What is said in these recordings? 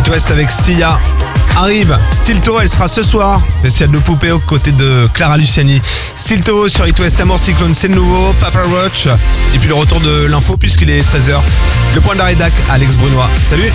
It West avec Sia. Arrive Stilto, elle sera ce soir. Spécial de poupée aux côtés de Clara Luciani. Stilto sur It West, Amour Cyclone, c'est le nouveau. Papa Roach. Et puis le retour de l'info puisqu'il est 13h. Le point de la rédac, Alex Brunois. Salut.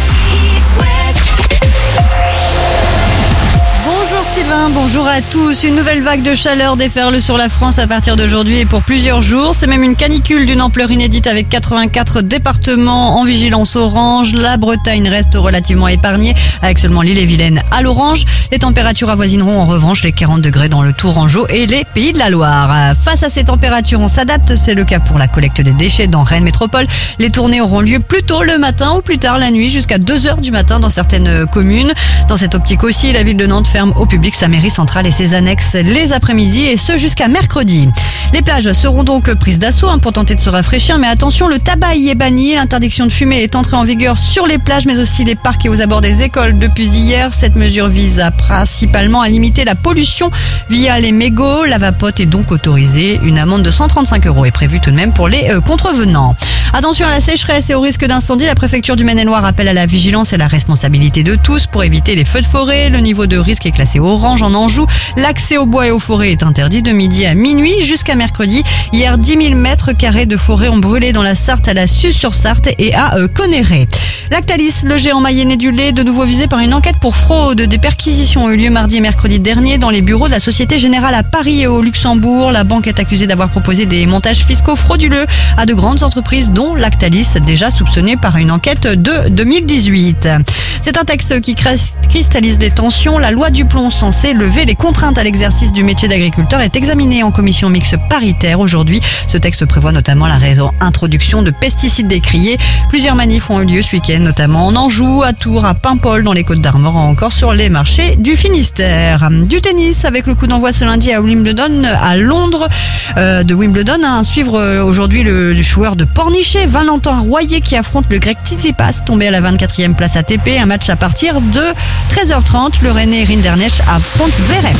Bonjour Sylvain, bonjour à tous. Une nouvelle vague de chaleur déferle sur la France à partir d'aujourd'hui et pour plusieurs jours. C'est même une canicule d'une ampleur inédite avec 84 départements en vigilance orange. La Bretagne reste relativement épargnée avec seulement l'Ille-et-Vilaine à l'orange. Les températures avoisineront en revanche les 40 degrés dans le Tourangeau et les Pays de la Loire. Face à ces températures, on s'adapte. C'est le cas pour la collecte des déchets dans Rennes Métropole. Les tournées auront lieu plus tôt le matin ou plus tard la nuit jusqu'à 2h du matin dans certaines communes. Dans cette optique aussi, la ville de Nantes ferme au public sa mairie centrale et ses annexes les après-midi et ce jusqu'à mercredi. Les plages seront donc prises d'assaut pour tenter de se rafraîchir, mais attention, le tabac y est banni. L'interdiction de fumer est entrée en vigueur sur les plages, mais aussi les parcs et aux abords des écoles depuis hier. Cette mesure vise principalement à limiter la pollution via les mégots. La vapote est donc autorisée. Une amende de 135 € est prévue tout de même pour les contrevenants. Attention à la sécheresse et au risque d'incendie. La préfecture du Maine-et-Loire appelle à la vigilance et la responsabilité de tous pour éviter les feux de forêt. Le niveau de risque est classé orange en Anjou. L'accès aux bois et aux forêts est interdit de midi à minuit jusqu'à mercredi. Hier, 10 000 mètres carrés de forêt ont brûlé dans la Sarthe, à la Suze-sur-Sarthe et à Conneré. Lactalis, le géant mayennais du lait, de nouveau visé par une enquête pour fraude. Des perquisitions ont eu lieu mardi et mercredi dernier dans les bureaux de la Société Générale à Paris et au Luxembourg. La banque est accusée d'avoir proposé des montages fiscaux frauduleux à de grandes entreprises, dont Lactalis, déjà soupçonnée par une enquête de 2018. C'est un texte qui cristallise les tensions. La loi Duplon, censée lever les contraintes à l'exercice du métier d'agriculteur, est examinée en commission mixte paritaire aujourd'hui. Ce texte prévoit notamment la réintroduction de pesticides décriés. Plusieurs manifs ont eu lieu ce week-end, notamment en Anjou, à Tours, à Paimpol, dans les Côtes-d'Armor, encore sur les marchés du Finistère. Du tennis avec le coup d'envoi ce lundi à Wimbledon, à Londres, de Wimbledon. À suivre aujourd'hui le joueur de Pornichet, Valentin Royer, qui affronte le grec Tsitsipas, tombé à la 24e place ATP. Un match à partir de 13h30. Le Rennais Rinderknecht affronte Zverev.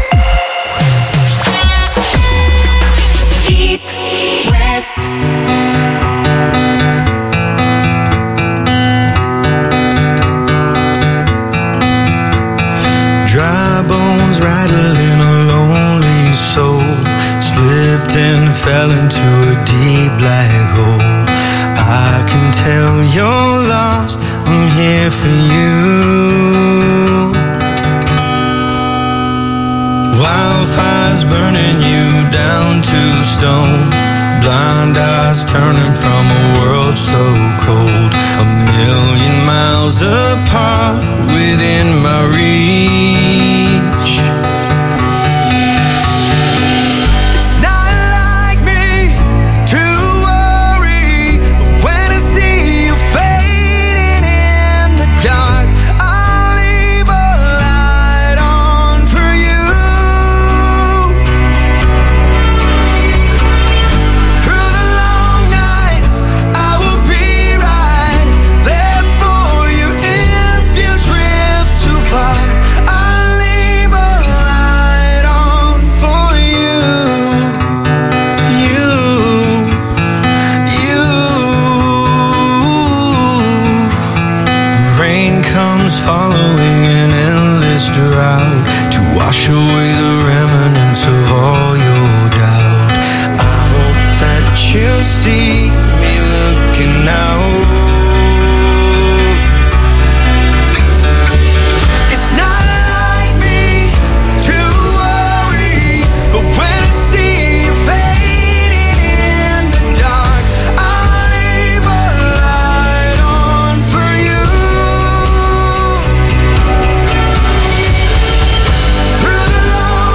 It West. Dry bones rattling a lonely soul, slipped and fell into a deep black hole. I can tell you're lost, I'm here for you. Wildfires burning you down to stone, blind eyes turning from a world so cold. 1,000,000 miles apart within my reach. It's not like me to worry, but when I see you fading in the dark, I'll leave a light on for you. Through the long nights, I will be right there for you. If you drift too far, I'll leave a light on for you. Rain comes following an endless drought to wash away the remnants of all your doubt. I hope that you see me looking out. It's not like me to worry, but when I see you fading in the dark, I'll leave a light on for you. Through the long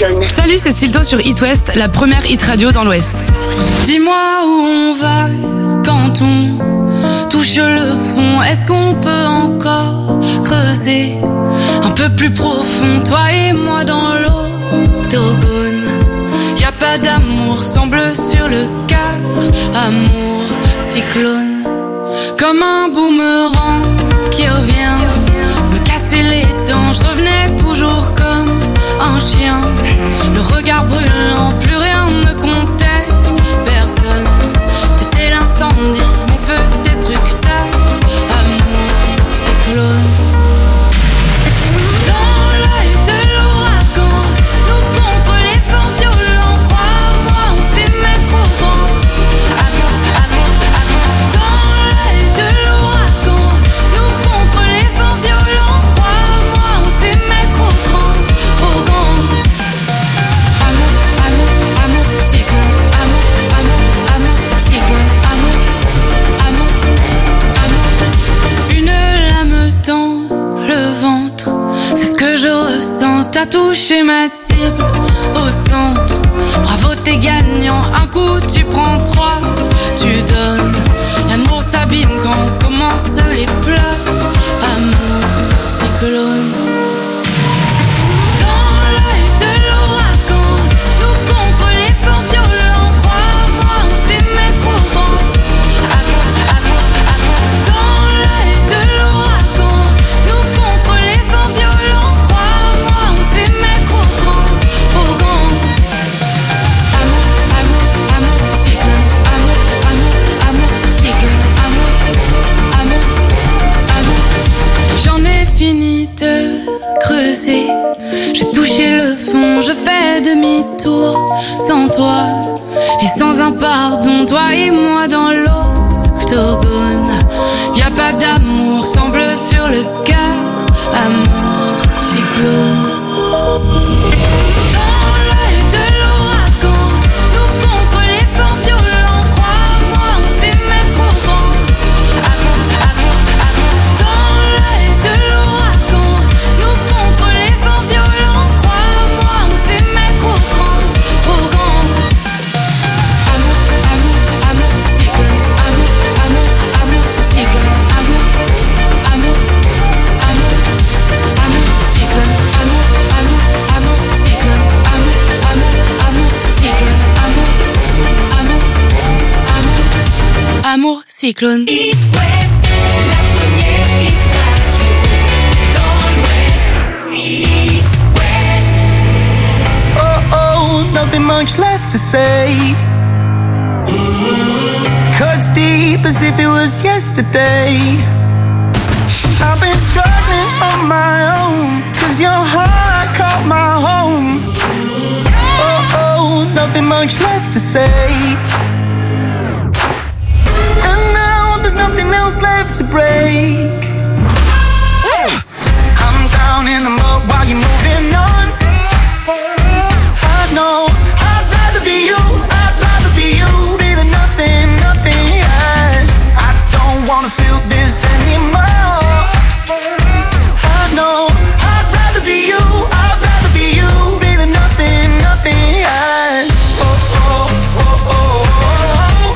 Cyclone. Salut, c'est Stilto sur It West, la première hit radio dans l'Ouest. Dis-moi où on va quand on touche le fond. Est-ce qu'on peut encore creuser un peu plus profond, toi et moi dans l'octogone? Y a pas d'amour, semble sur le cœur. Amour, cyclone, comme un boomerang qui revient me casser les dents. Je revenais toujours comme un chien, le regard brûlant, plus rien ne comptait. Personne, t'étais l'incendie, mon feu destructeur. Amour, cyclone. Dans l'œil de l'ouragan, nous contre les vents violents. Crois-moi, on s'aimait trop grand. Amour, amour, amour. Dans l'œil de l'ouragan, nous contre les vents violents. Crois-moi, on s'aimait trop grand, trop grand. Amour, amour, amour, cyclone. Amour, amour, amour, cyclone. Amour, amour, amour. Une lame dans le ventre, c'est ce que je ressens. T'as touché ma cible au centre. Bravo, t'es gagnant. Un coup, tu prends 3, tu donnes. L'amour s'abîme quand commencent les pleurs. Amour, cyclone. Dans l'œil de l'ouragan, nous contre les vents violents. Crois-moi, on s'aimait trop grand. Amour, amour, amour. Dans l'œil de l'ouragan, nous contre les vents violents. Crois-moi, on s'aimait trop grand, trop grand. Amour, amour, amour, cyclone. Amour, amour, amour, cyclone. Amour, amour, amour. J'en ai fini de creuser, j'ai touché le fond, je fais demi-tour sans toi et sans un pardon, toi et moi dans l'octogone. Y a pas d'amour, semble sur le cœur. Amour, cyclone. Dans l'œil de l'ouragan, nous contre les vents violents. Crois-moi, on s'aimait trop grand. Amour, amour, amour. Dans l'œil de l'ouragan, nous contre les vents violents. Crois-moi, on s'aimait trop grand, trop grand. Amour, amour, amour, cyclone. Amour, amour, amour, cyclone. Amour, amour, amour, amour, cyclone. Amour, amour, amour, cyclone. Amour, amour, amour, cyclone. Amour, amour, amour, amour, cyclone. It West, la première hit radio dans l'Ouest. It West. Oh, oh, nothing much left to say. Cuts deep as if it was yesterday. I've been struggling on my own, 'cause your heart caught my home. Oh, oh, nothing much left to say. And now there's nothing else left to break. I'm down in the mud while you're moving on. I know I'd rather be you, I'd rather be you. Feeling nothing, nothing, yeah. I don't wanna feel this anymore. I know I'd rather be you, I'd rather be you. Feeling nothing, nothing, yeah. Oh, oh, oh, oh, oh.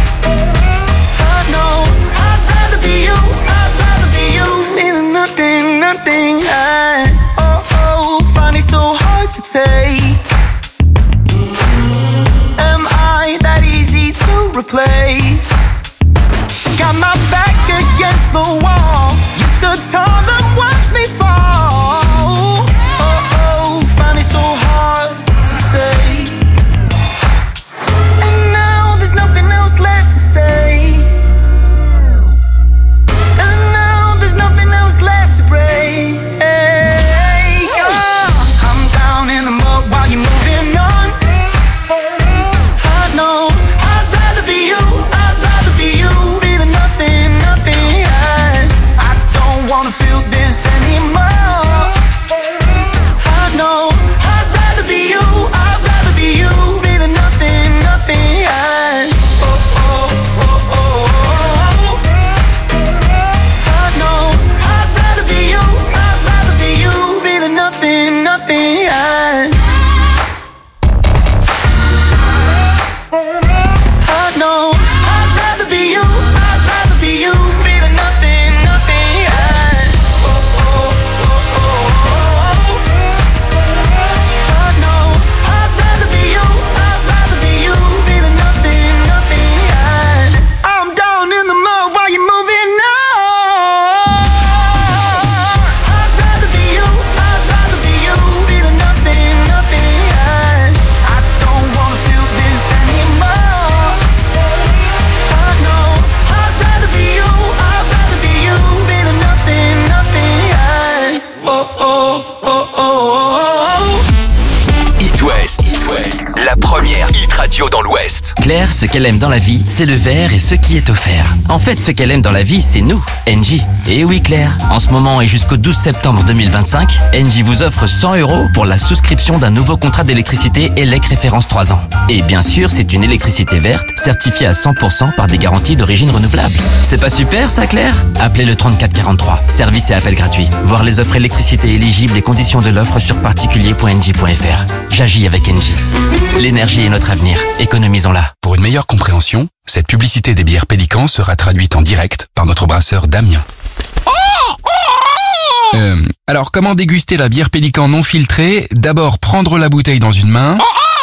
I know I'd rather be you, I'd rather be you. Feeling nothing, nothing, yeah. Oh, oh, find it so hard to take. Am I that easy to replace? Got my back against the wall. You stood tall and watched me fall. Oh, oh, find it so hard to take. And now there's nothing else left to say. And now there's nothing else left to break. Oh, I'm down in the mud while you're moving on. I know I'd rather be you, I'd rather Claire, ce qu'elle aime dans la vie, c'est le verre et ce qui est offert. En fait, ce qu'elle aime dans la vie, c'est nous, Engie. Et oui Claire, en ce moment et jusqu'au 12 septembre 2025, Engie vous offre 100 € pour la souscription d'un nouveau contrat d'électricité ELEC référence 3 ans. Et bien sûr, c'est une électricité verte, certifiée à 100% par des garanties d'origine renouvelable. C'est pas super ça Claire? Appelez le 3443, service et appel gratuit. Voir les offres électricité éligibles et conditions de l'offre sur particulier.engie.fr. J'agis avec Engie. L'énergie est notre avenir, économisons-la. Pour une meilleure compréhension, cette publicité des bières Pélican sera traduite en direct par notre brasseur Damien. Alors, comment déguster la bière Pélican non filtrée? D'abord, prendre la bouteille dans une main.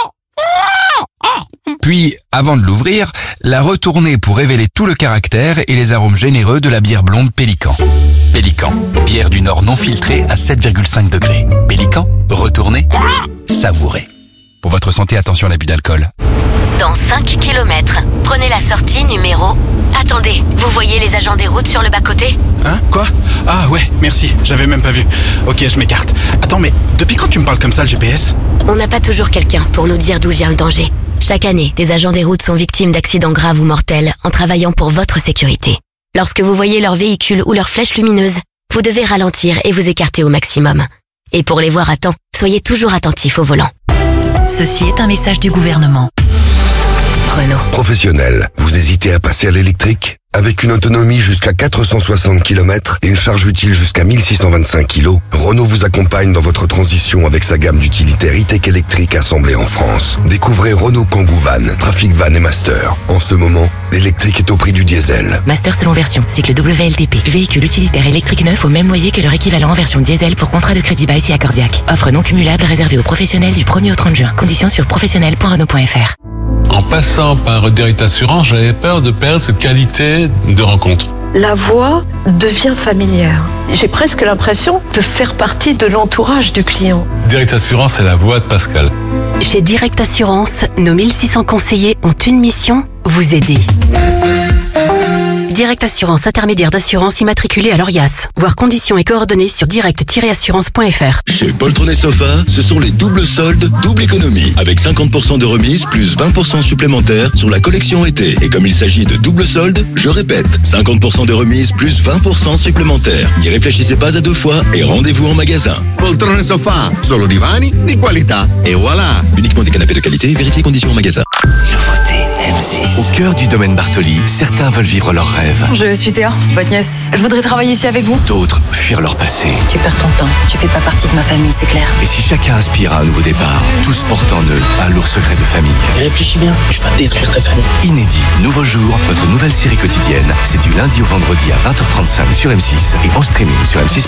Puis, avant de l'ouvrir, la retourner pour révéler tout le caractère et les arômes généreux de la bière blonde Pélican. Pélican, bière du Nord non filtrée à 7,5 degrés. Pélican, retournez, savourez. Pour votre santé, attention à l'abus d'alcool. Dans 5 km, prenez la sortie numéro... Attendez, vous voyez les agents des routes sur le bas-côté? Hein? Quoi? Ah ouais, merci, j'avais même pas vu. Ok, je m'écarte. Attends, mais depuis quand tu me parles comme ça, le GPS? On n'a pas toujours quelqu'un pour nous dire d'où vient le danger. Chaque année, des agents des routes sont victimes d'accidents graves ou mortels en travaillant pour votre sécurité. Lorsque vous voyez leur véhicule ou leur flèche lumineuse, vous devez ralentir et vous écarter au maximum. Et pour les voir à temps, soyez toujours attentifs au volant. Ceci est un message du gouvernement. Renault. Professionnel, vous hésitez à passer à l'électrique? Avec une autonomie jusqu'à 460 km et une charge utile jusqu'à 1625 kg, Renault vous accompagne dans votre transition avec sa gamme d'utilitaires e-tech électriques assemblés en France. Découvrez Renault Kangoo Van, Trafic Van et Master. En ce moment, l'électrique est au prix du diesel. Master selon version, cycle WLTP. Véhicule utilitaire électrique neuf au même loyer que leur équivalent en version diesel pour contrat de crédit bail si accordiaque. Offre non cumulable réservée aux professionnels du 1er au 30 juin. Conditions sur professionnel.renault.fr. En passant par Direct Assurance, j'avais peur de perdre cette qualité de rencontre. La voix devient familière. J'ai presque l'impression de faire partie de l'entourage du client. Direct Assurance, c'est la voix de Pascal. Chez Direct Assurance, nos 1600 conseillers ont une mission, vous aider. Direct Assurance, intermédiaire d'assurance immatriculée à l'ORIAS. Voir conditions et coordonnées sur direct-assurance.fr. Chez Poltron Sofa, ce sont les doubles soldes, double économie. Avec 50% de remise plus 20% supplémentaires sur la collection été. Et comme il s'agit de double soldes, je répète, 50% de remise plus 20% supplémentaires. N'y réfléchissez pas à deux fois et rendez-vous en magasin. Poltrone Sofa, solo divani di qualità. Et voilà. Uniquement des canapés de qualité, vérifiez conditions en magasin. Nouveauté M6. Au cœur du domaine Bartoli, certains veulent vivre leurs rêves. Je suis Théa, votre nièce. Je voudrais travailler ici avec vous. D'autres fuir leur passé. Tu perds ton temps, tu fais pas partie de ma famille, c'est clair. Et si chacun aspire à un nouveau départ, tous portent en eux un lourd secret de famille. Réfléchis bien, je vais détruire ta famille. Inédit, nouveau jour, votre nouvelle série quotidienne. C'est du lundi au vendredi à 20h35 sur M6 et en streaming sur M6+.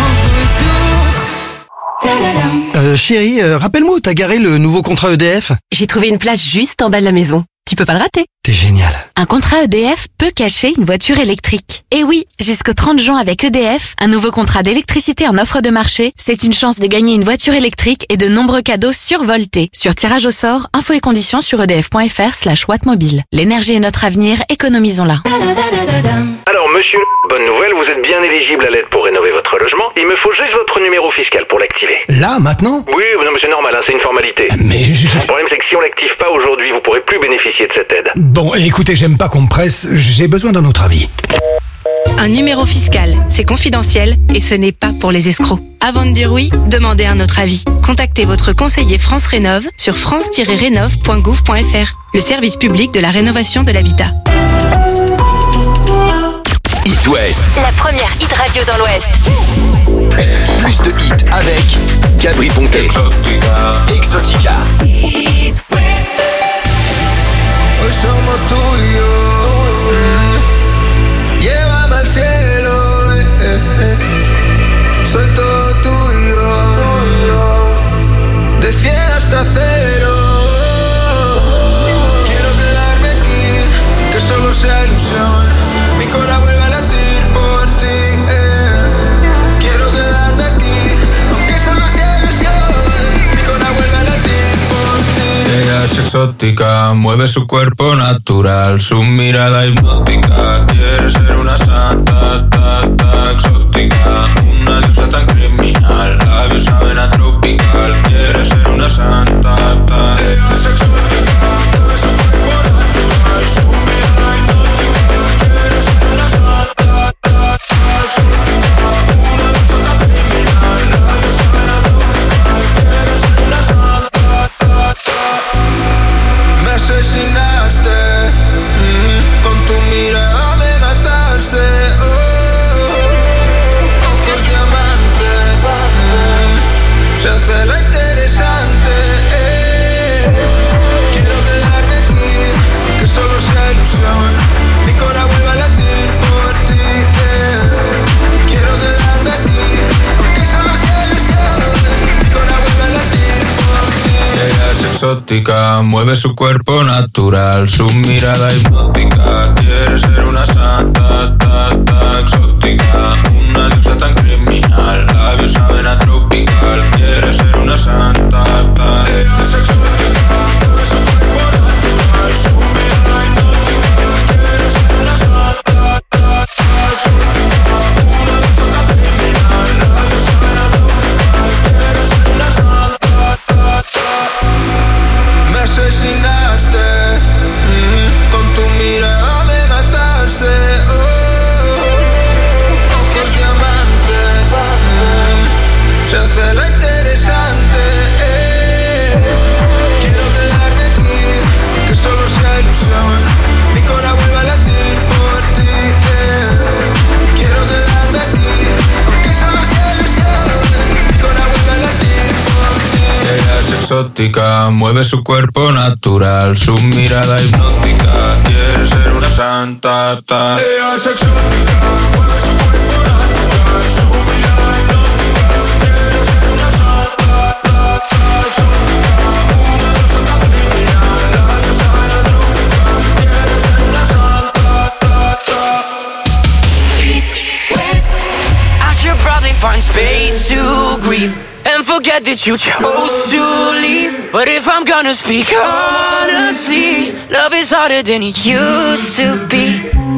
Chérie, rappelle-moi où t'as garé le nouveau contrat EDF? J'ai trouvé une place juste en bas de la maison. Tu peux pas le rater. T'es génial. Un contrat EDF peut cacher une voiture électrique. Et oui, jusqu'au 30 juin avec EDF, un nouveau contrat d'électricité en offre de marché, c'est une chance de gagner une voiture électrique et de nombreux cadeaux survoltés. Sur tirage au sort, infos et conditions sur edf.fr/wattmobile. L'énergie est notre avenir, économisons-la. Alors monsieur, bonne nouvelle, vous êtes bien éligible à l'aide pour rénover votre logement. Il me faut juste votre numéro fiscal pour l'activer. Là, maintenant? Oui, non mais c'est normal, hein, c'est une formalité. Mais Le problème c'est que si on l'active pas aujourd'hui, vous pourrez plus bénéficier de cette aide. Bon, écoutez, j'aime pas qu'on me presse, j'ai besoin d'un autre avis. Un numéro fiscal, c'est confidentiel et ce n'est pas pour les escrocs. Avant de dire oui, demandez un autre avis. Contactez votre conseiller France Rénov sur france-rénov.gouv.fr, le service public de la rénovation de l'habitat. It West. La première hit radio dans l'Ouest. Plus de hits avec Gabri Pontet. Exotica. Hoy somos tú y yo. Llévame al cielo. Soy todo tuyo. De 100 hasta 0. Quiero quedarme aquí, que solo sea ilusión. Mi corazón vuelve a latir por ti. Quiero quedarme aquí, aunque solo sea ilusión. Mi corazón vuelve a latir por ti. Ella es exótica, mueve su cuerpo natural, su mirada hipnótica. Quiere ser una santa, exótica, una diosa tan criminal. Labios saben a tropical. Quiere ser una santa, Ella es exótica, mueve su cuerpo natural. exótica, mueve su cuerpo natural, su mirada hipnótica. Quiere ser una santa, exótica, una diosa tan criminal, labios saben a tropical. Quiere ser una santa, ella es exótica, mueve su cuerpo natural, su mirada hipnótica. Quiere ser una santa, exótica, una diosa tan criminal, labios saben a tropical. Quiere ser una santa. Me asesinaste, con tu mirada me mataste, ojos diamante, se hace la interesante, quiero quedarme aquí, aunque solo sea ilusión, mi corazón vuelve a latir por ti, quiero quedarme aquí, aunque solo sea ilusión, mi corazón vuelve a latir por ti. Ella es exótica, mueve su cuerpo natural, su mirada hipnótica. Quiere ser una santa, ella es exótica, mueve su cuerpo natural, su mirada hipnótica. Quiere ser una santa, exótica, una diosa tan criminal, la diosa de la tropical. Quiere ser una santa. Eat West. I should probably find space to grieve and forget that you chose to leave. But if I'm gonna speak honestly, love is harder than it used to be.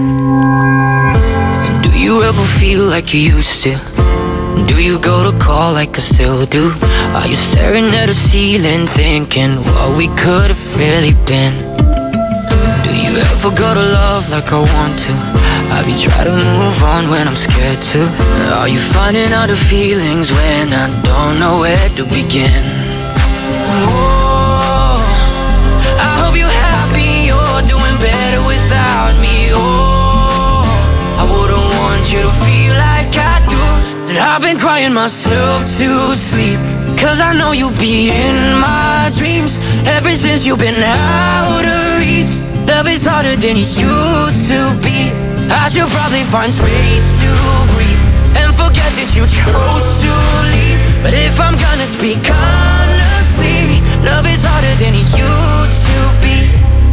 And do you ever feel like you used to? Do you go to call like I still do? Are you staring at a ceiling thinking what we could have really been? Do you ever go to love like I want to? Have you tried to move on when I'm scared to? Are you finding out the feelings when I don't know where to begin? Oh, I hope you're happy, you're doing better without me. Oh, I wouldn't want you to feel like I do. And I've been crying myself to sleep, cause I know you'll be in my dreams ever since you've been out of reach. Love is harder than it used to be. I should probably find space to breathe and forget that you chose to leave. But if I'm gonna speak honestly, love is harder than it used to be.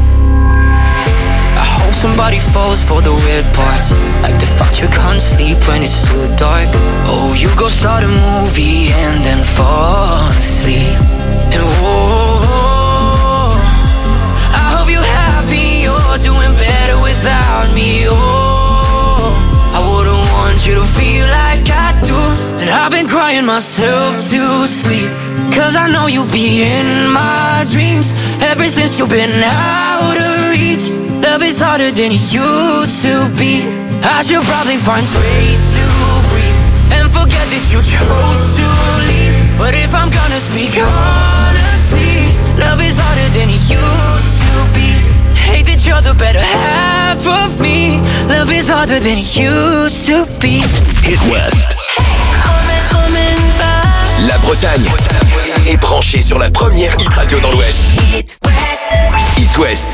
I hope somebody falls for the weird parts, like the fact you can't sleep when it's too dark. Oh, you go start a movie and then fall asleep. And whoa, I hope you're happy, you're doing better without me. Oh, I wouldn't want you to feel like I do. And I've been crying myself to sleep, cause I know you'll be in my dreams ever since you've been out of reach. Love is harder than it used to be. I should probably find space to breathe and forget that you chose to leave. But if I'm gonna speak honestly, love is harder than it used to be. Hate that you're the better half of me. Love is harder than it used to be. Hit West. La Bretagne est branchée sur la première hit radio dans l'Ouest. Hit West. Hit West.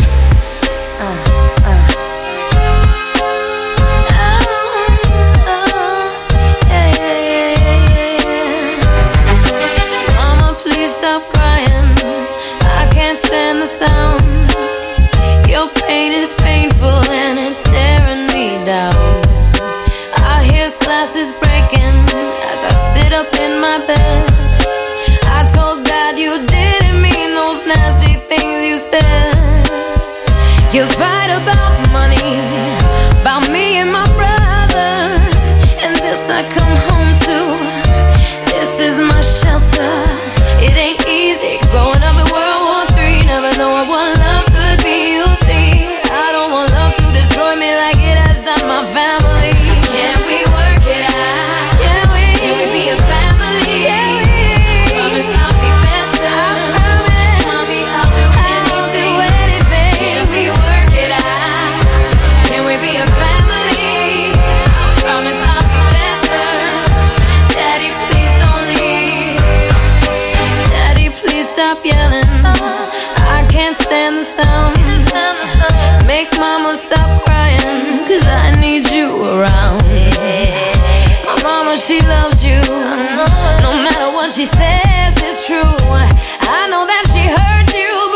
Mama, please stop crying. I can't stand the sound. Your pain is painful and it's staring me down. I hear glasses breaking as I sit up in my bed. I told Dad you didn't mean those nasty things you said. You fight about money, about me and my brother, and this I come home to. This is my shelter. It ain't easy growing up in World War III, never knowing what love could be. You see, I don't want love to destroy me like it has done my family. Can we work it out? Can we be a family? Promise I'll be better. Mommy, I'll do anything. Can we work it out? Can we be a family? Promise I'll be better. Daddy, please don't leave. Daddy, please stop yelling. I can't stand the sound. Make mama stop crying, cause I need you around. My mama, she loves you. No matter what she says, it's true. I know that she hurt you,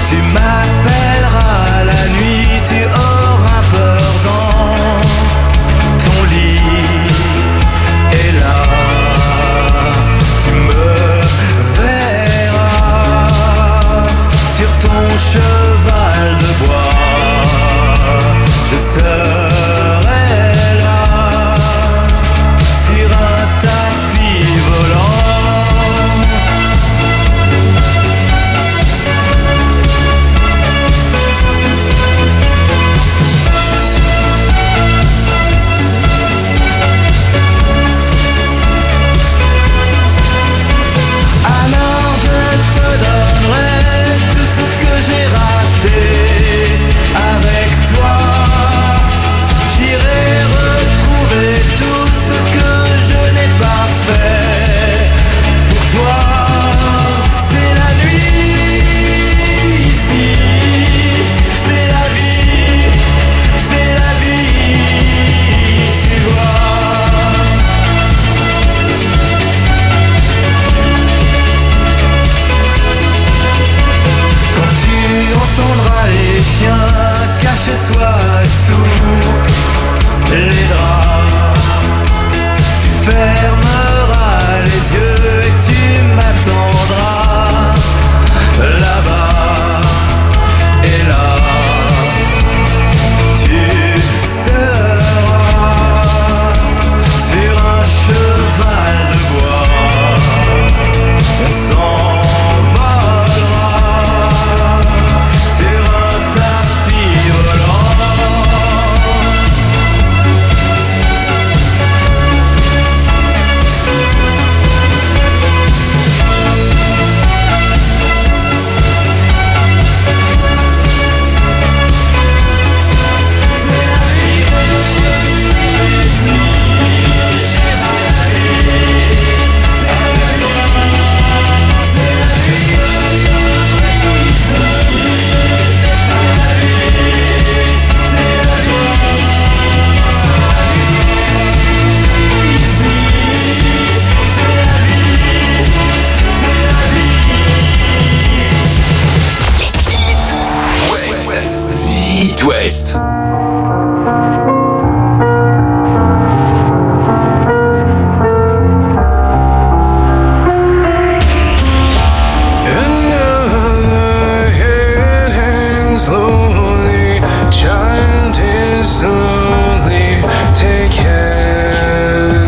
Tu m'appelleras la nuit, tu auras peur dans ton lit. Et là, tu me verras sur ton cheval de bois. Je serai là sur un tapis volant. Alors je te donnerai tout ce que j'ai raté avec toi. J'irai retrouver tout ce que je n'ai pas fait pour toi. C'est la nuit ici, c'est la vie, tu vois. Quand tu entendras les chiens, cache-toi sous les draps. Tu fermeras les yeux et tu m'attendras là-bas. Et là, tu seras sur un cheval de bois. On s'envolera sur un tapis volant. It West. Another head hangs slowly, child is slowly taken,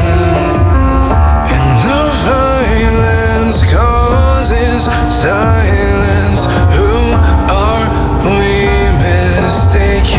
and the violence causes silence. Who are we mistaken?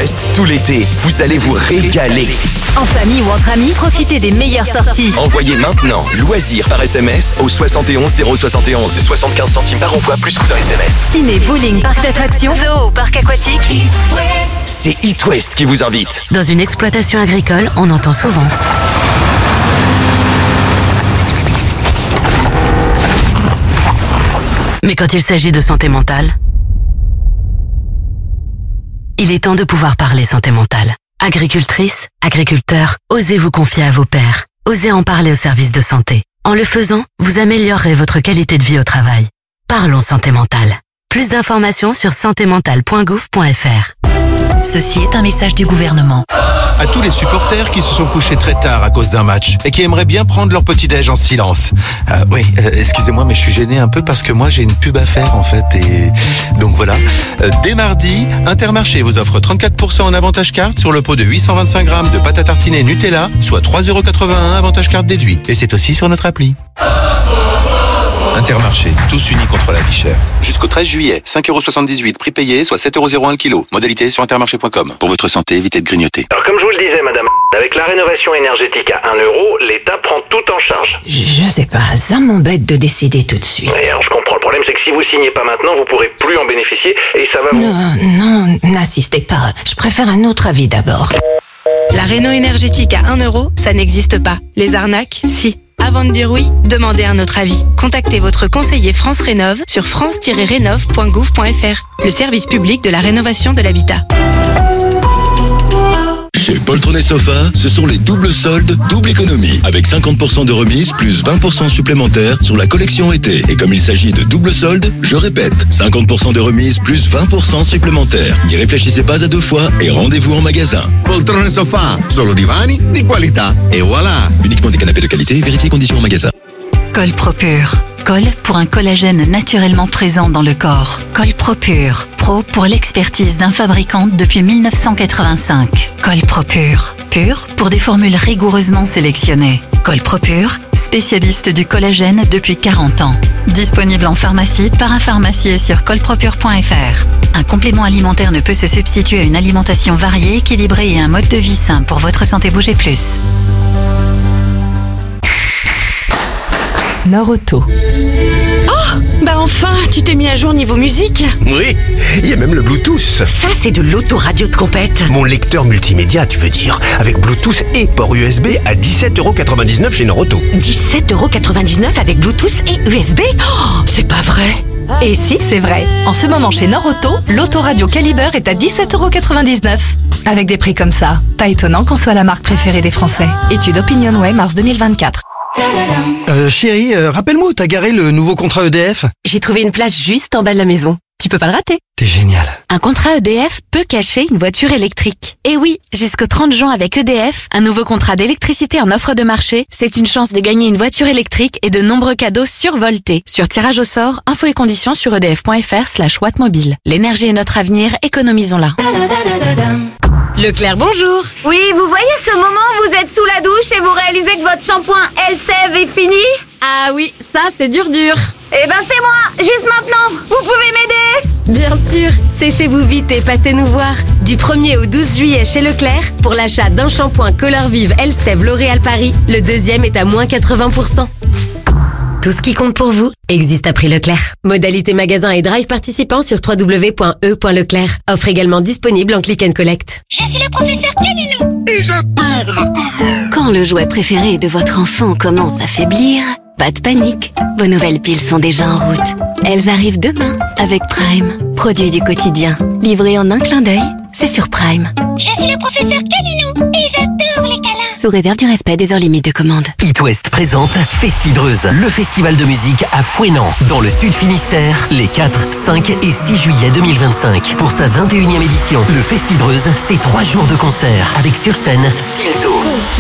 West tout l'été. Vous allez vous régaler. En famille ou entre amis, profitez des meilleures sorties. Envoyez maintenant loisirs par SMS au 71 071. 75 centimes par envoi plus coût d'un SMS. Ciné, bowling, parc d'attractions, zoo, parc aquatique. C'est It West qui vous invite. Dans une exploitation agricole, on entend souvent. Mais quand il s'agit de santé mentale, il est temps de pouvoir parler santé mentale. Agricultrices, agriculteurs, osez vous confier à vos pairs. Osez en parler au service de santé. En le faisant, vous améliorerez votre qualité de vie au travail. Parlons santé mentale. Plus d'informations sur santémentale.gouv.fr. Ceci est un message du gouvernement. À tous les supporters qui se sont couchés très tard à cause d'un match et qui aimeraient bien prendre leur petit-déj en silence. Excusez-moi, mais je suis gêné un peu parce que moi j'ai une pub à faire en fait. Et donc voilà. Dès mardi, Intermarché vous offre 34% en avantage carte sur le pot de 825 grammes de pâte à tartiner Nutella, soit 3,81€ avantage carte déduit. Et c'est aussi sur notre appli. Intermarché, tous unis contre la vie chère. Jusqu'au 13 juillet, 5,78€ prix payé, soit 7,01€ kilo. Modalité sur intermarché.com. Pour votre santé, évitez de grignoter. Alors comme je vous le disais, madame, avec la rénovation énergétique à 1€, l'État prend tout en charge. Je sais pas, ça m'embête de décider tout de suite. Oui, alors je comprends. Le problème, c'est que si vous signez pas maintenant, vous pourrez plus en bénéficier et ça va vous... Non, n'insistez pas. Je préfère un autre avis d'abord. La réno énergétique à 1€, ça n'existe pas. Les arnaques, si. Avant de dire oui, demandez un autre avis. Contactez votre conseiller France Rénov sur france-rénov.gouv.fr, le service public de la rénovation de l'habitat. Chez Poltron Sofa, ce sont les doubles soldes, double économie. Avec 50% de remise plus 20% supplémentaires sur la collection été. Et comme il s'agit de double soldes, je répète, 50% de remise plus 20% supplémentaires. N'y réfléchissez pas à deux fois et rendez-vous en magasin. Poltrone Sofa, solo divani di qualità. Et voilà. Uniquement des canapés de qualité, vérifiez conditions en magasin. Colpropure. Col pour un collagène naturellement présent dans le corps. Colpropure. Pro pour l'expertise d'un fabricant depuis 1985. Colpropure. Pur pour des formules rigoureusement sélectionnées. Colpropure, spécialiste du collagène depuis 40 ans. Disponible en pharmacie, parapharmacie et sur colpropure.fr. Un complément alimentaire ne peut se substituer à une alimentation variée, équilibrée et un mode de vie sain pour votre santé. Bougez plus. Norauto. Oh, bah enfin, tu t'es mis à jour niveau musique. Oui, il y a même le Bluetooth. Ça, c'est de l'autoradio de compète. Mon lecteur multimédia, tu veux dire, avec Bluetooth et port USB à 17,99€ chez Norauto. 17,99€ avec Bluetooth et USB? Oh, c'est pas vrai. Et si, c'est vrai. En ce moment chez Norauto, l'autoradio Caliber est à 17,99€. Avec des prix comme ça, pas étonnant qu'on soit la marque préférée des Français. Étude OpinionWay, mars 2024. Chérie, rappelle-moi où t'as garé le nouveau contrat EDF. J'ai trouvé une place juste en bas de la maison. Tu peux pas le rater. T'es génial. Un contrat EDF peut cacher une voiture électrique. Et oui, jusqu'au 30 juin avec EDF, un nouveau contrat d'électricité en offre de marché, c'est une chance de gagner une voiture électrique et de nombreux cadeaux survoltés. Sur tirage au sort, infos et conditions sur edf.fr/wattmobile. L'énergie est notre avenir, économisons-la. Leclerc, bonjour. Oui, vous voyez ce moment où vous êtes sous la douche et vous réalisez que votre shampoing Elseve est fini? Ah oui, ça c'est dur. Eh ben c'est moi, juste maintenant. Vous pouvez m'aider? Bien sûr, séchez-vous vite et passez nous voir. Du 1er au 12 juillet chez Leclerc, pour l'achat d'un shampoing Color Vive Elseve L'Oréal Paris, le deuxième est à moins 80%. Tout ce qui compte pour vous existe à prix Leclerc. Modalité magasin et drive participant sur www.e.leclerc. Offre également disponible en click and collect. Je suis le professeur Canino et j'adore. Quand le jouet préféré de votre enfant commence à faiblir, pas de panique. Vos nouvelles piles sont déjà en route. Elles arrivent demain avec Prime. Produit du quotidien. Livré en un clin d'œil, c'est sur Prime. Je suis le professeur Canino et j'adore les câlins. Sous réserve du respect des heures limites de commande. It West présente Festidreuse, le festival de musique à Fouesnant, dans le Sud Finistère, les 4, 5 et 6 juillet 2025. Pour sa 21e édition, le Festidreuse, c'est 3 jours de concert, avec sur scène Stilto,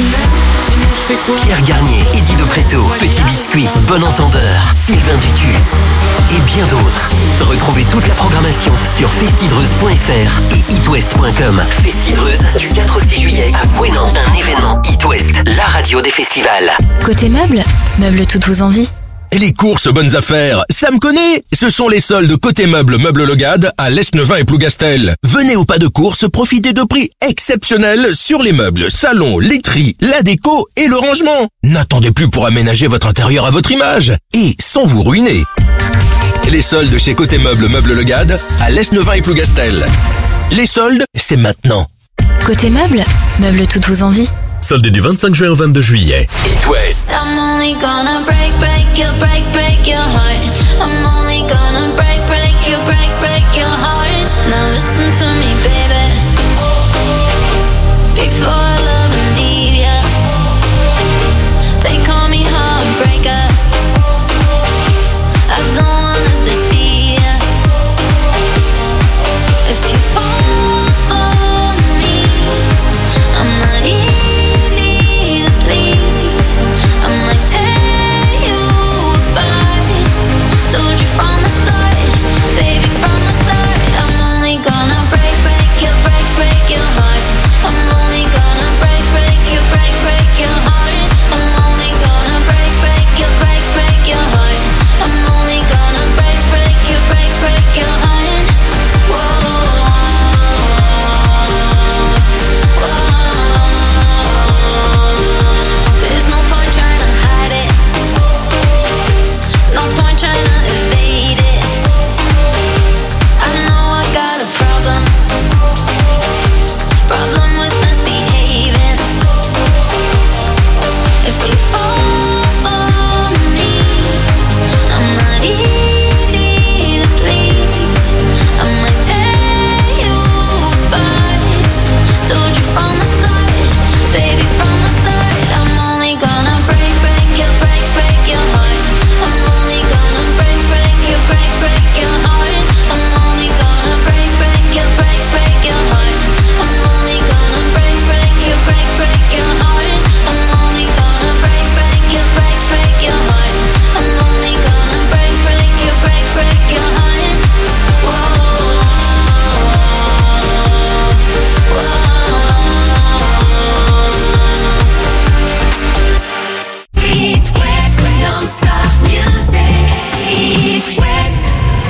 Pierre Garnier, Eddie De Préto, Petit Biscuit, Bon Entendeur, Sylvain Dutu et bien d'autres. Retrouvez toute la programmation sur festidreuse.fr et itwest.com. Festidreuse du 4 au 6 juillet à Fouesnant, un événement It West, la radio des festivals. Côté meubles, meubles toutes vos envies. Les courses bonnes affaires, ça me connaît. Ce sont les soldes côté meubles Logade à l'Est-Neuvin et Plougastel. Venez au pas de course, profitez de prix exceptionnels sur les meubles, salons, laiterie, la déco et le rangement. N'attendez plus pour aménager votre intérieur à votre image et sans vous ruiner. Les soldes chez côté meubles Logade à l'Est-Neuvin et Plougastel. Les soldes, c'est maintenant. Côté meubles, meubles toutes vos envies. Solde du 25 juin au 22 juillet. It West. I'm only gonna break your heart. I'm only gonna break your heart. Now listen to me, baby. Before I love and leave ya, they call me heartbreaker. I don't wanna deceive ya. If you fall for me, I'm not easy to please. I might tear you apart. Told you from the start, baby, from the start. I'm only gonna break your heart. I'm only gonna break your heart. I'm only gonna break your heart. I'm only gonna break your heart. Whoa, there's no point trying to hide it. No point trying to evade it. I know I got a problem with misbehaving. If you fall for me, I'm not easy to please. I might tear you apart. Told you from the start, baby, from the start. I'm only gonna break your heart. I'm only gonna break your heart. I'm only gonna break your heart. I'm only gonna break your heart. I'm only gonna break your heart. I'm only gonna break your heart. Whoa, It West, non-stop music. It West.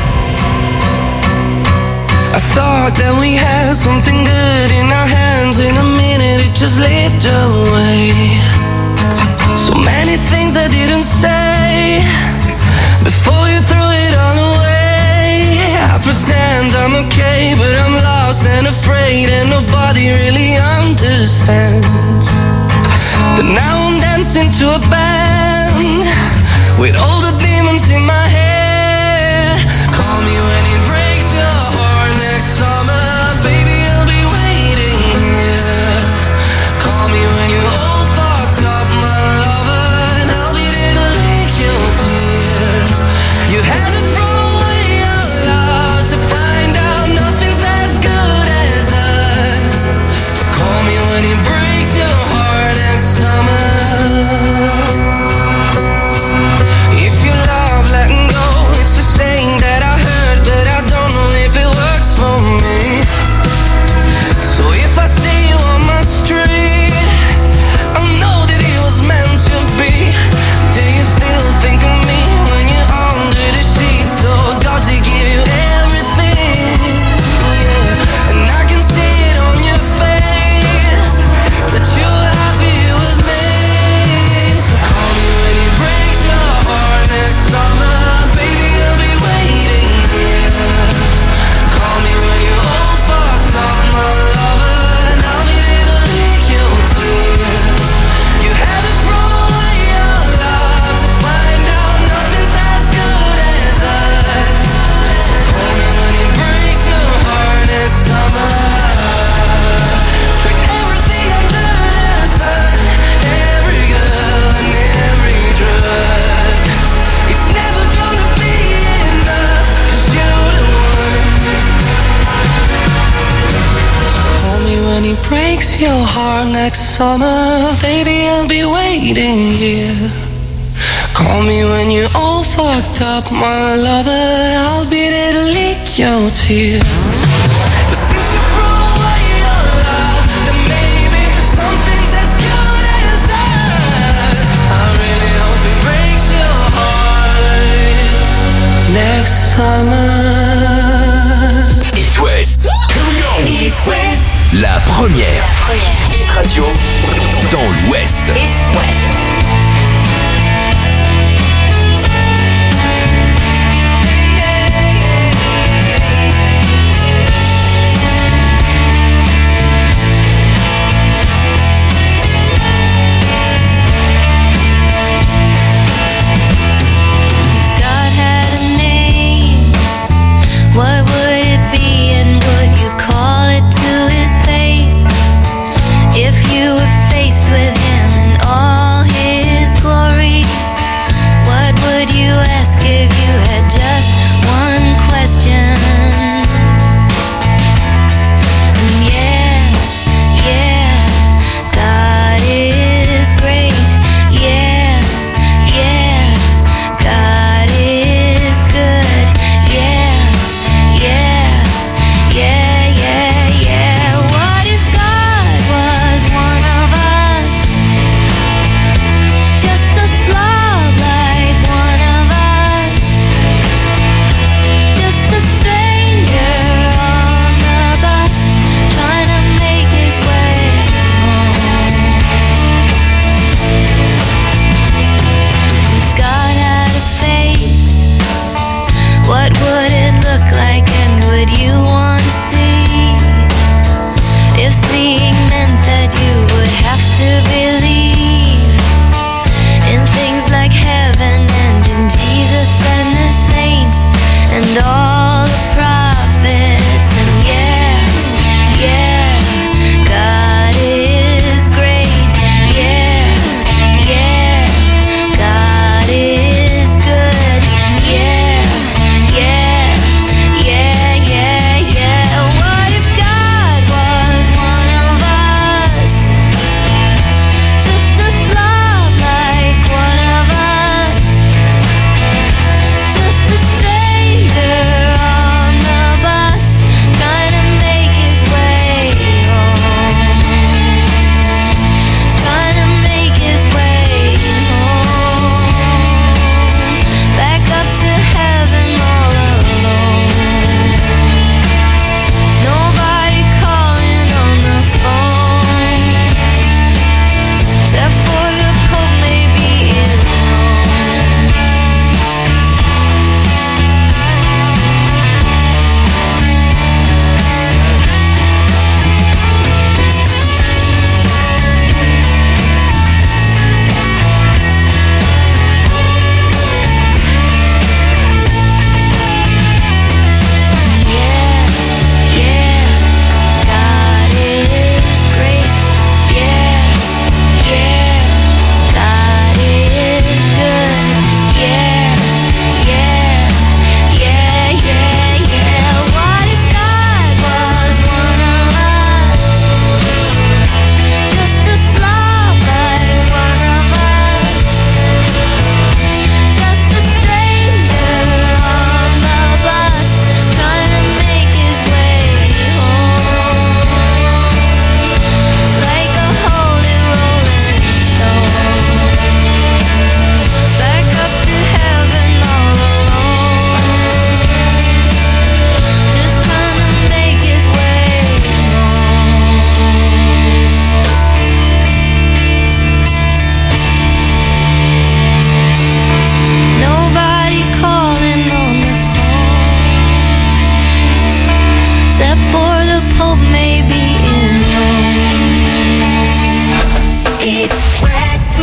I thought that we had something good in our hands. In a minute it just slipped away. So many things I didn't say before you threw it all away. I pretend I'm okay, but I'm lost and afraid, and nobody really understands. But now I'm dancing to a band with all the demons in my head. Call me when it breaks your heart next summer, baby, I'll be waiting here. Call me when you're all fucked up, my lover, and I'll be there to lick your tears. You had to throw away your love to find out nothing's as good as us. So call me when it breaks your heart next summer. If you love letting go, it's a saying that I heard, but I don't know if it works for me. So if I see you on my street, I know that it was meant to be. Do you still think of me when you're under the sheets? Or does it give you everything? Yeah. And I can see it on your face that you're happy with me. So call me when it breaks your heart next summer, baby, I'll be waiting here. Call me when you're all fucked up, my lover, and I'll be there to lick your tears. You had to throw away your love to find out nothing's as good as us. So call me when it breaks your heart next summer. Tried everything under the sun, every girl and every drug. It's never gonna be enough, 'cause you're the one. So call me when it breaks your heart next summer, baby, I'll be waiting here. Call me when you're all fucked up, my lover, I'll be there to lick your tears. But since you threw away your love, then maybe something's as good as us. I really hope it breaks your heart It West. Here we go. It West. La première. Hit Radio dans l'Ouest. It West. What would it be and would you call it to his face? If you were faced with him in all his glory, what would you ask if you had just one question? And yeah, God is great. Yeah, God is good. Yeah. What if God was one of us? Just a slob like one of us. Just a stranger on the bus trying to make his way home. If God had a face, what would it look like and would you want to see? If seeing meant that you would have to believe in things like heaven and in Jesus and the saints and all the prophets. And yeah, God is great. Yeah, God is good. Yeah. What if God was one of us? Just a slob like one of us. Just a stranger on the bus trying to make his way home. Trying to make his way home. Back up to heaven all alone. Nobody calling on the phone, except for the Pope maybe in Rome. God is great. God is good. What if God was one of us? Just a slob like one of us. Just a stranger on the bus trying to make his way home. Like a holy rolling stone. Back up to heaven all alone. Just trying to make his way home. Nobody calling on the phone, except for the Pope maybe in Rome. It's West.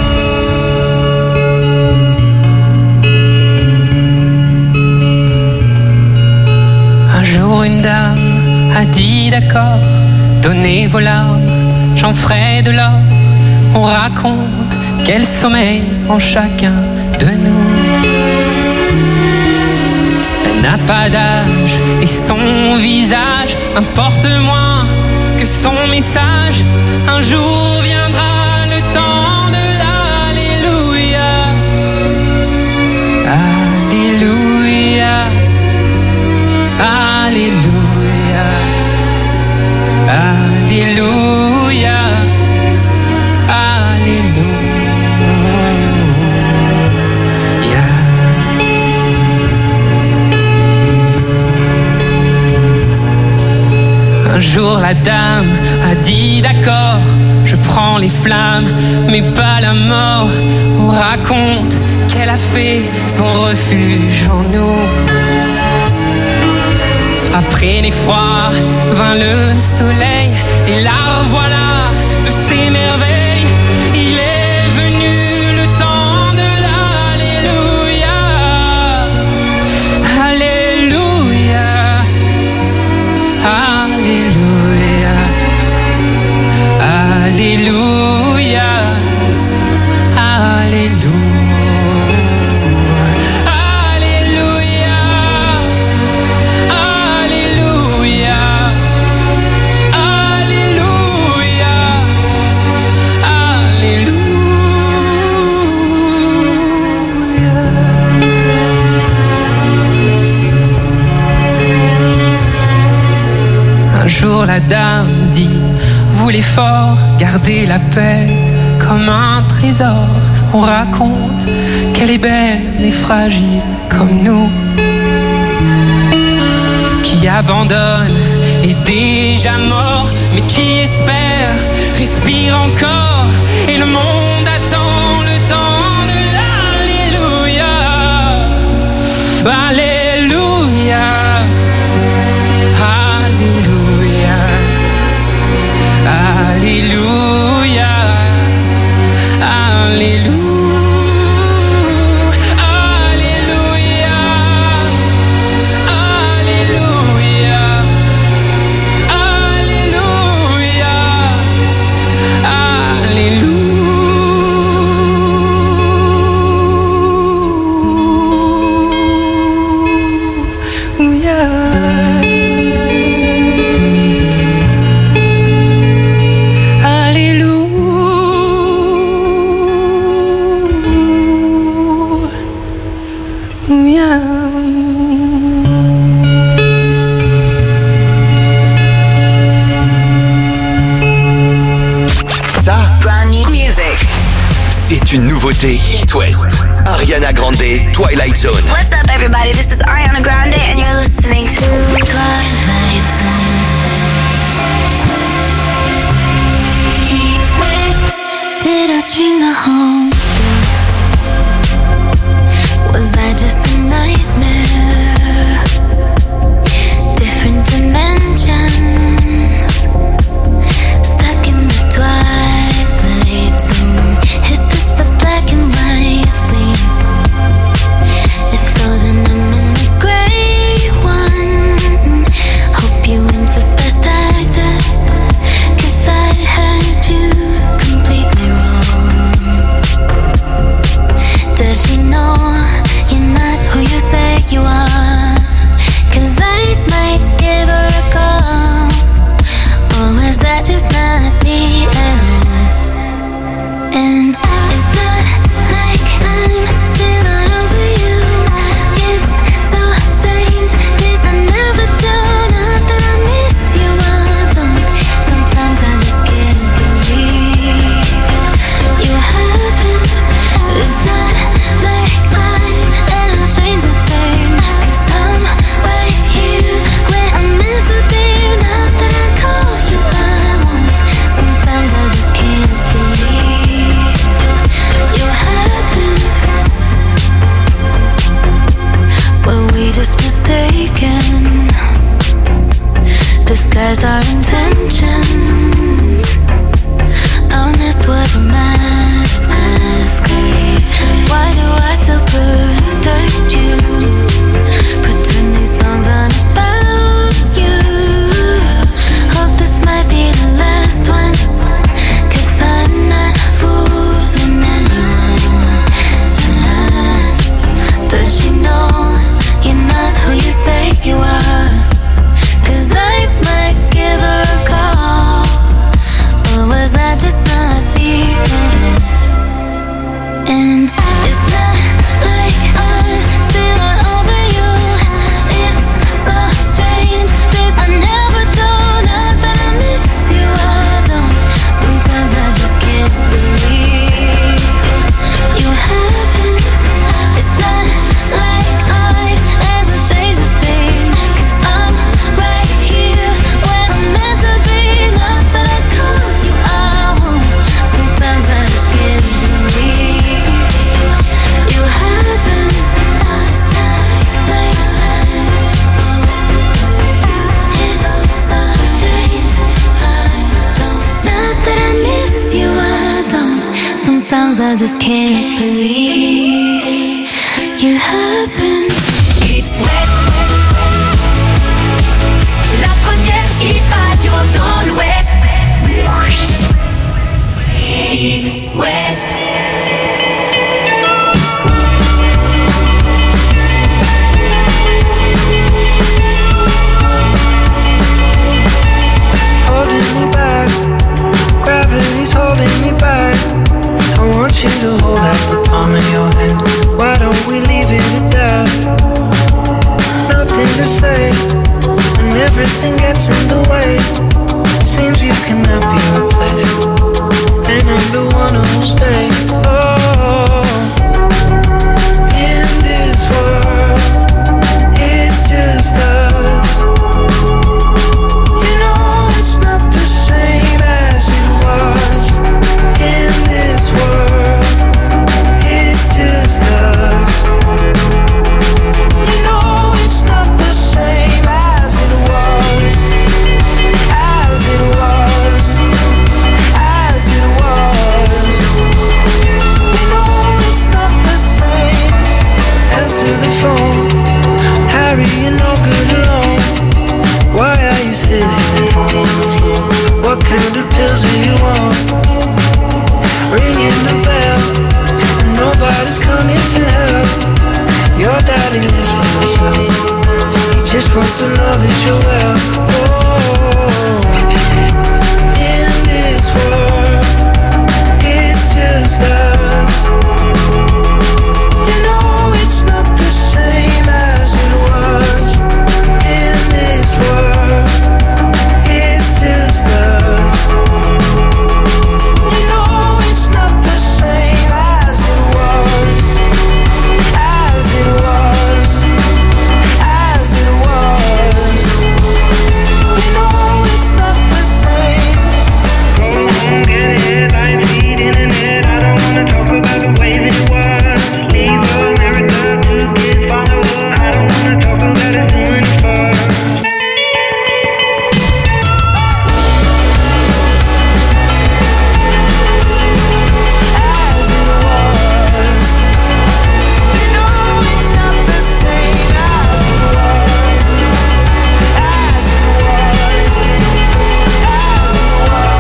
Un jour une dame a dit d'accord, donnez vos larmes, j'en ferai de l'or. On raconte quel sommeil en chacun de nous. Elle n'a pas d'âge et son visage importe moins que son message. Un jour viendra le temps de l'Alléluia. Alléluia. Alléluia. Alléluia. Alléluia. jour la dame a dit d'accord, je prends les flammes, mais pas la mort. On raconte qu'elle a fait son refuge en nous. Après l'effroi vint le soleil, et la voilà de ses merveilles. Il est venu le temps de l'Alléluia. Alléluia. Alléluia. Alléluia. Alléluia. Un jour la dame dit, vous les forts, gardez la paix comme un trésor. On raconte qu'elle est belle mais fragile comme nous, qui abandonne est déjà mort, mais qui espère respire encore, et le monde attend le temps de l'Alléluia. Alléluia. Alléluia. Alléluia. Alléluia. C'est une nouveauté It West. Ariana Grande, Twilight Zone. What's up, everybody? This is Ariana Grande, and you're listening to Twilight Zone. It West. Did I dream the whole thing? Was I just a nightmare? Different dimensions, stuck in the Twilight Zone. Is this a black and white scene? If so, then I'm in the gray one. Hope you win for best actor, 'cause I had you completely wrong. Does she know you're not who you say you are? 'Cause I might give her a call. Or was that just not me at all? And it's not like I'm still not over you. It's so strange, 'cause I never do. Not that I miss you, I don't. Sometimes I just can't believe you happened. It's not like I'm ever change a thing, 'cause I'm right here where I'm meant to be. Not that I call you, I won't. Sometimes I just can't believe you happened. Were we just mistaken? Disguise our intentions. Honest was a masquerade. Why do I still protect you? Pretend these songs aren't about you. Hope this might be the last one, 'cause I'm not fooling anyone. Does she know you're not who you say you are? 'Cause I might give her a call. Or was I just not me at all? And it's not like I'm still not over you. It's so strange, 'cause I never do. Not that I miss you, I don't. Sometimes I just can't believe you happened. It's not like I ever changed a thing, 'cause I'm right here Sometimes I just can't believe you happened. It West, la première hit radio dans l'Ouest. It West. Holding me back, gravity's holding me back. I want you to hold out the palm of your hand. Why don't we leave it at that? Nothing to say, when everything gets in the way. Seems you cannot be replaced, and I'm the one who'll stay. Oh, in this world, it's just us. You know it's not the same as it was. In this world, it's just us. You know it's not the same as it was. As it was. As it was. You know it's not the same. Answer the phone. Harry, you're no good alone. Why are you sitting at home on the floor? What kind of pills do you want? Ringing the bell, and nobody's coming to help. Your daddy lives by himself. He just wants to know that you're well. Oh, in this world, it's just us. You know it's not the same as it was. In this world, it's just us. You know it's not the same as it was. As it was. As it was. You know it's not the same. Go home, get headlines, feed internet. I don't wanna talk about the way that it was. Leave America, 2 kids follow her. I don't wanna talk about us doing it first. As it was. You know it's not the same as it was. As it was. As it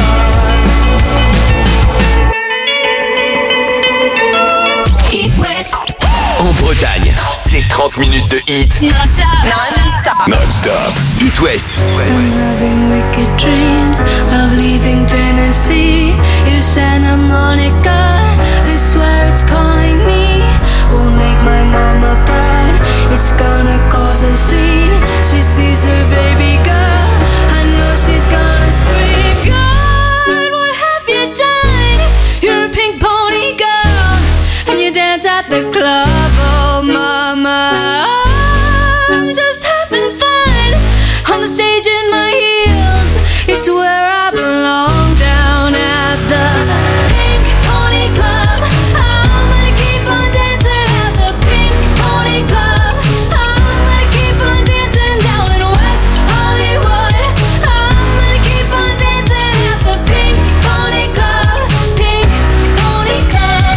was. It West. En Bretagne, c'est 30 minutes de hit Non-stop. non-stop. Hit West. I'm having wicked dreams of leaving Tennessee. It's Santa Monica, I swear it's calling me. Won't make my mama proud, it's gonna cause a scene. She sees her baby girl, I know she's gonna scream. God, what have you done? You're a pink pony girl, and you dance at the club. Oh mama, I'm just having fun on the stage in my heels. It's where I belong, down at the Pink Pony Club. I'm gonna keep on dancing at the Pink Pony Club. I'm gonna keep on dancing down in West Hollywood. I'm gonna keep on dancing at the Pink Pony Club. Pink Pony Club.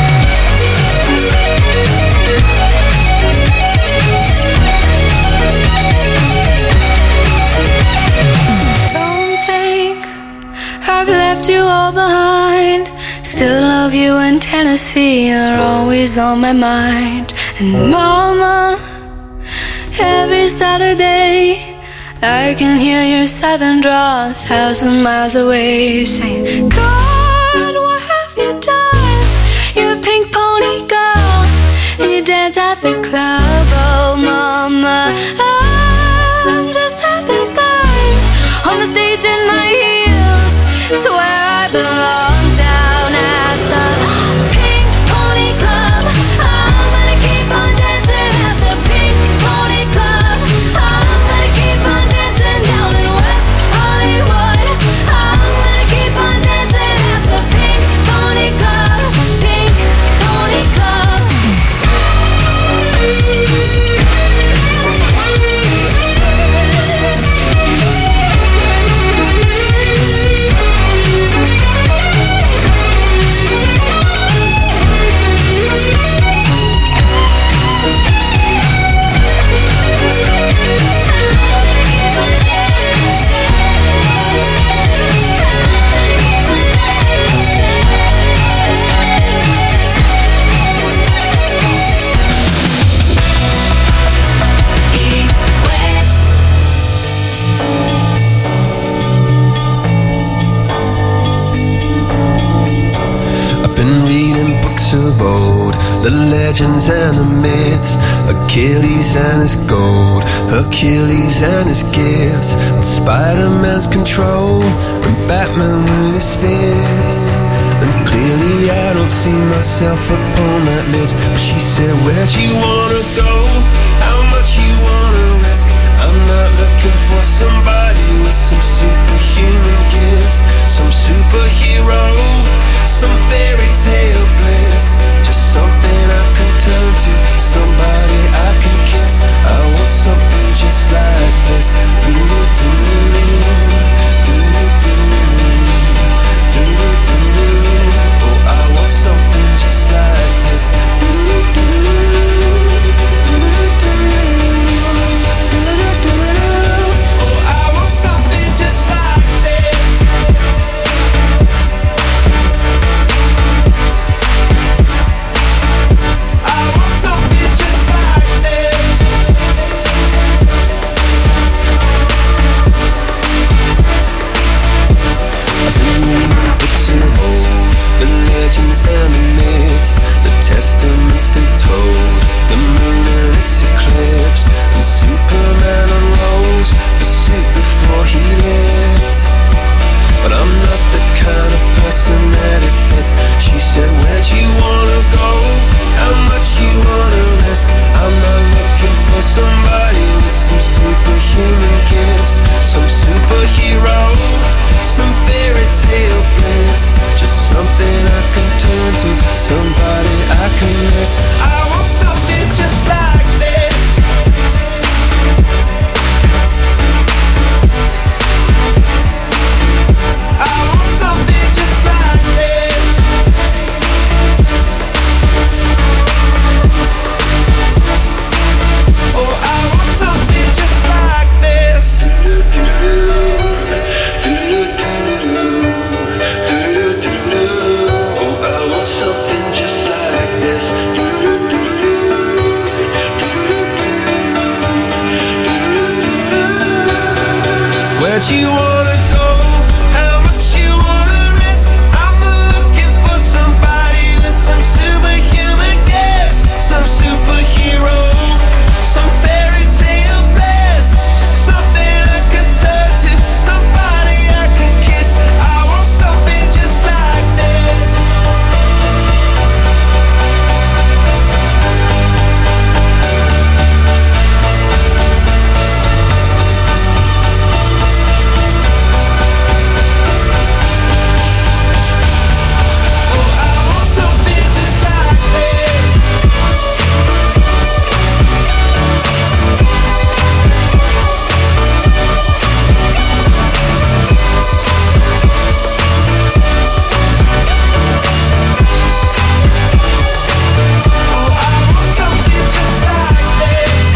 Don't think I've left you all behind. Still love you in Tennessee, you're always on my mind. And mama, every Saturday I can hear your southern drawl 1,000 miles away, saying, God, what have you done? You're a pink pony girl, and you dance at the club. Oh mama, I'm just having fun on the stage in my heels. It's where I belong, down at the Pink Pony Club. I'm gonna keep on dancing at the Pink Pony Club. I'm gonna keep on dancing down in West Hollywood. I'm gonna keep on dancing at the Pink Pony Club. Pink Pony Club. legends and the myths, Achilles and his gold, Hercules and his gifts, and Spider-Man's control, and Batman with his fists. And clearly I don't see myself upon that list. But she said, where'd you wanna go? How much you wanna risk? I'm not looking for somebody with some superhuman gifts, some superhero, some fairy tale bliss. Just something I can turn to, somebody I can kiss. I want something just like this. Oh, I want something just like this. And the myths, the testaments they told, the moon and its eclipse, and Superman unrolls the suit before he lived. But I'm not the kind of person that it fits. She said, where'd you wanna go? How much you wanna risk? I'm not looking for somebody with some superhuman gifts, some superhero, some fairy tale bliss. Just something I can turn to, somebody I can miss. I want something just like this. I want something just like this. Oh, I want something just like this. Something just like this. Where'd you want